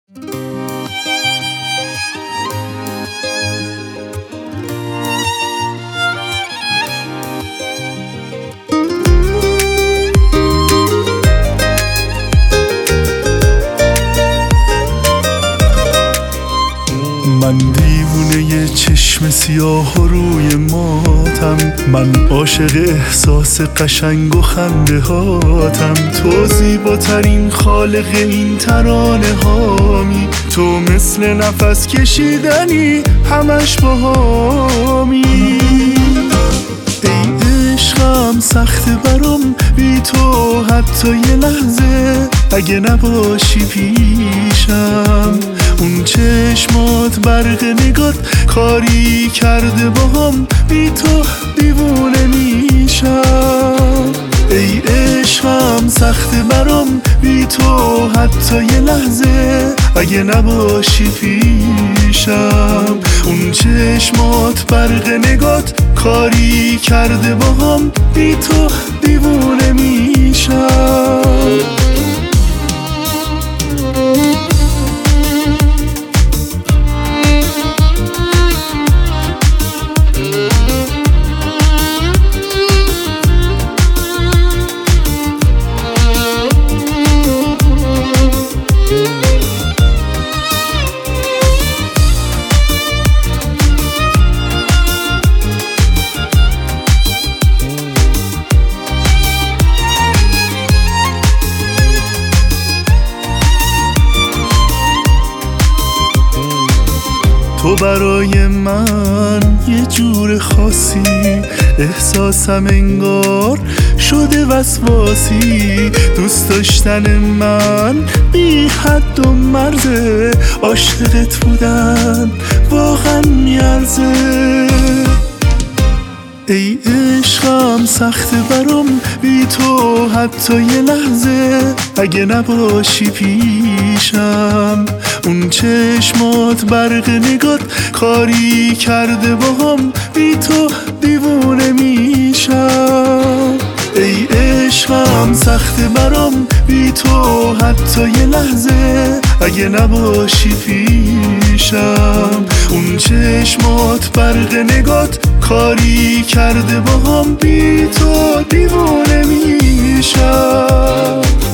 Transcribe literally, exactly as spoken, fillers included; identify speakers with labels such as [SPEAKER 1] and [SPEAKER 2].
[SPEAKER 1] من دیوونه ی چشم سیاه و روی ماتم، من عاشق احساس قشنگ و خنده هاتم. تو زیباترین خالق این ترانه هامی، تو مثل نفس کشیدنی همش باهامی. ای عشقم سخت برام بی تو حتی یه لحظه، اگه نباشی پیشم. اون چشمات برق نگات کاری کرده باهم، بی تو دیوونه میشم. ای عشقم سخت برام بی تو حتی یه لحظه، اگه نباشی پیشم. اون چشمات برق نگات کاری کرده باهم، بی تو دیوونه میشم. تو برای من یه جور خاصی، احساسم انگار شده وسواسی. دوست داشتن من بی حد و مرزه، عاشقت بودن واقعا میارزه. ای عشقم سخت برام بی تو حتی یه لحظه، اگه نباشی پیشم. اون چشمات برق نگات کاری کرده باهم، بی تو دیوونه میشم. ای عشقم سخت برام بی تو حتی یه لحظه، اگه نباشی پیشم. اون چشمات برق نگات کاری کرده باهم، بی تو دیوونه میشم.